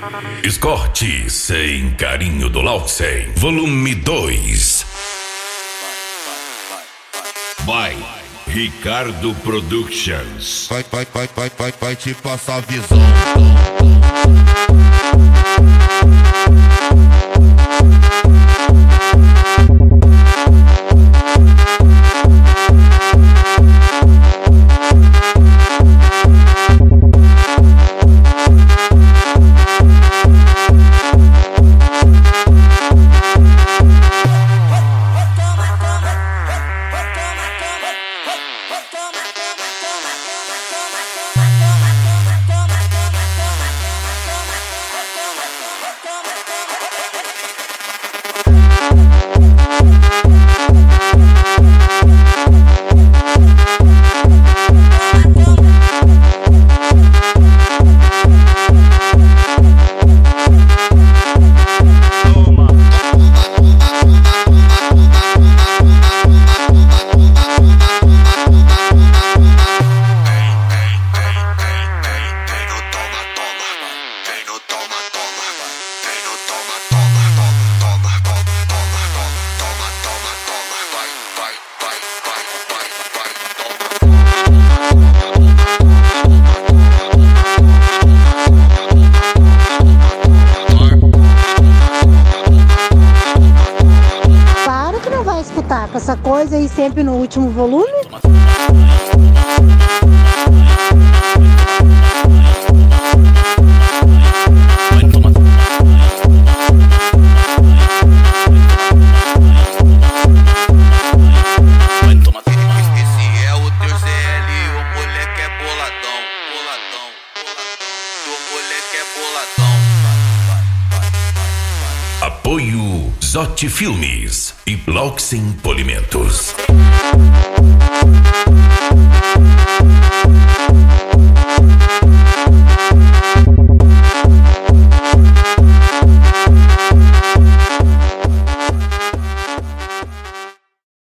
Escorte sem carinho do Lausen, volume 2. Vai, Ricardo Productions. Vai te passar a visão. Escutar com essa coisa aí sempre no último volume. Esse é o teu CL, o moleque é boladão, boladão, boladão, o moleque é boladão. Apoio Zotti Filmes e Lausen Polimentos.